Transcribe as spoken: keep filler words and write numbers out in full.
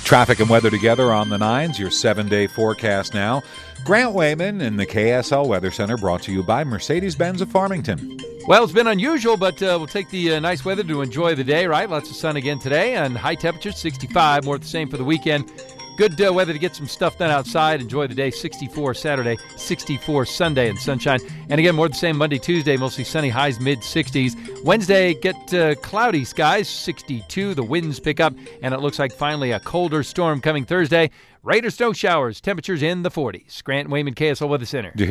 Traffic and weather together on the nines, your seven-day forecast now. Grant Wayman in the K S L Weather Center, brought to you by Mercedes-Benz of Farmington. Well, it's been unusual, but uh, we'll take the uh, nice weather to enjoy the day, right? Lots of sun again today, and high temperatures, sixty-five, more the same for the weekend. Good uh, weather to get some stuff done outside. Enjoy the day. sixty-four Saturday, sixty-four Sunday, and sunshine. And again, more the same Monday, Tuesday, mostly sunny, highs mid-sixties. Wednesday, get uh, cloudy skies, sixty-two. The winds pick up, and it looks like finally a colder storm coming Thursday. Rain or snow showers, temperatures in the forties. Grant Wayman, K S L Weather Center.